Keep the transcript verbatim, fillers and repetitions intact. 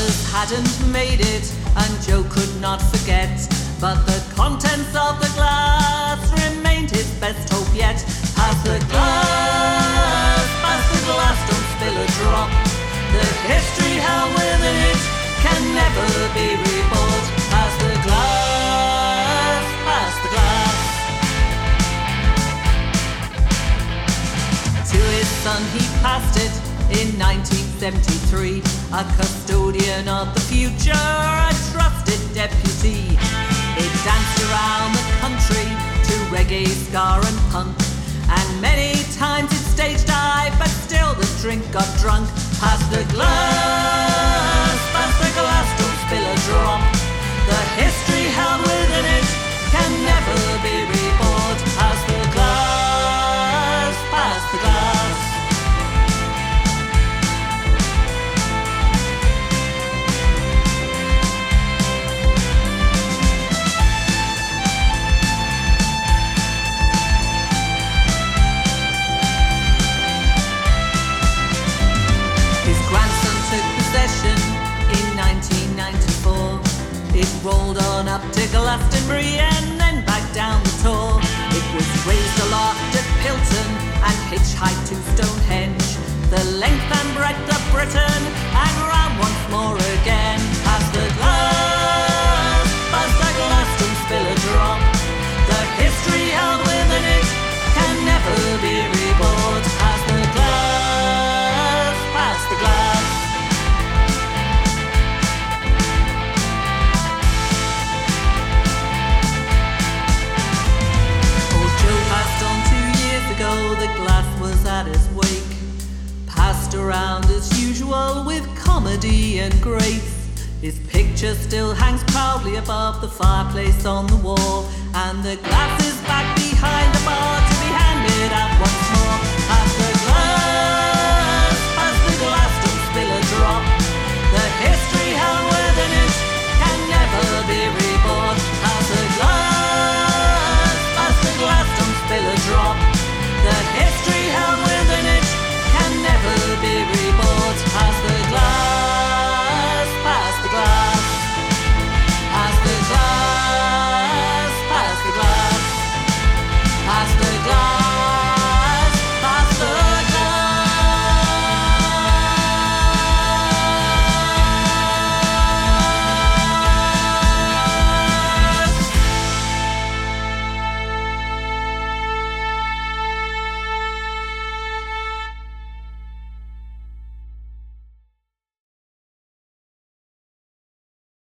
others hadn't made it, and Joe could not forget. But the contents of the glass remained his best hope yet. Pass the glass, pass the glass, don't spill a drop. The history held within it can never be rebought. Pass the glass, pass the glass. To his son he passed it in nineteen seventy-three, a custodian of the future, a trusted deputy. It danced around the country to reggae, ska and punk, and many times it stage dive, but still the drink got drunk. Pass the glass, pass the glass, don't spill a drop. The history held within it can never be rebought. Pass the glass, pass the glass. In nineteen ninety-four, it rolled on up to Glastonbury and then back down the Tor. It was raised aloft at Pilton and hitchhiked to Stonehenge, the length and breadth of Britain, and round once more again. Pass the glass, pass the glass, don't spill a drop. The history held within it can never be rebought. Pass the glass, pass the glass. The glass was at his wake, passed around as usual with comedy and grace. His picture still hangs proudly above the fireplace on the wall, and the glass is back behind the bar to be handed out once